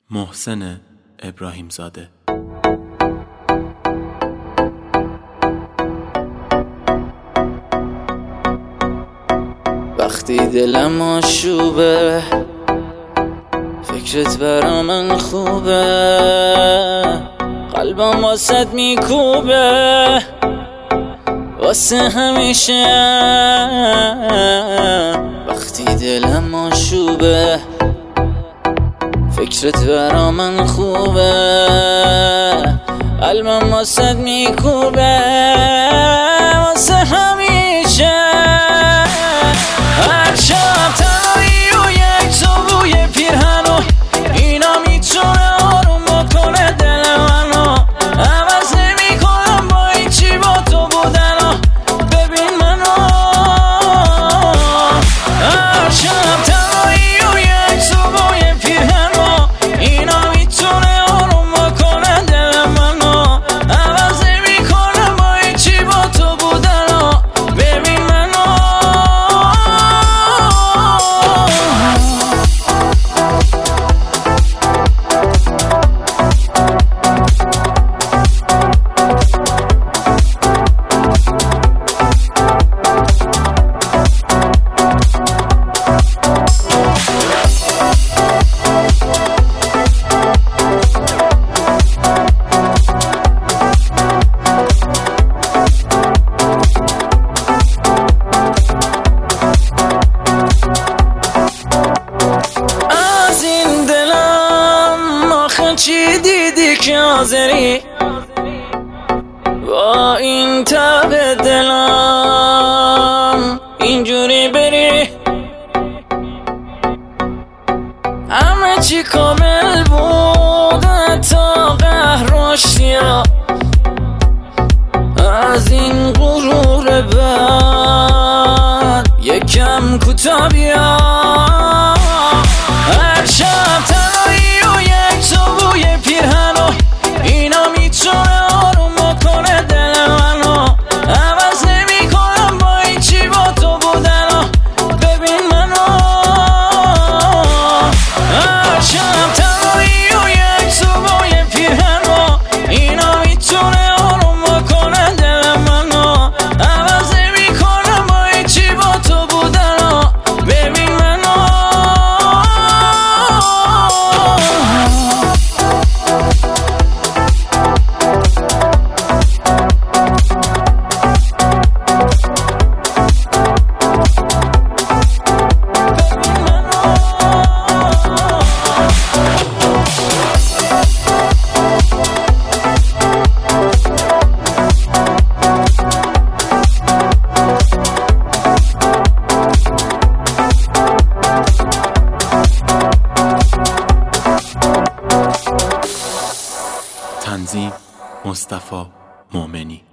محسن ابراهیم زاده. وقتی دلم آشوبه فکرت برا من خوبه، قلبم واسد میکوبه واسه همیشه. وقتی دلم آشوبه فکرت برا من خوبه، قلبم واسد میکوبه واسه همیشه. هر شب تنهایی و یک صبح یه پیرهنو، اینا میتونه آروم بکنه دل منو. عوض نمیکنم با هیچی با تو بودنو، ببین منو. هر شب تنهایی و یک صبح یه پیرهنو، اینا میتونه آروم بکنه دل منو. عوض نمیکنم با هیچی با تو بودنو، ببین منو. چی دیدی که حاضری با این تب دلم اینجوری بری؟ همه چی کامل بود تا قهر راشتیا، از این غرور بد یکم کوتاه بیا. هر شب تنهایی و یک صبح یه پیرهنو، اینا میتونه آروم بکنه دل منو. عوض نمیکنم با هیچی با تو بودنو، ببین منو. هر شب تنهایی و یک صبح یه پیرهنو، اینا میتونه آروم بکنه دل منو. عوض نمیکنم با هیچی با تو بودنو، ببین منو. تنظیم مصطفی مومنی.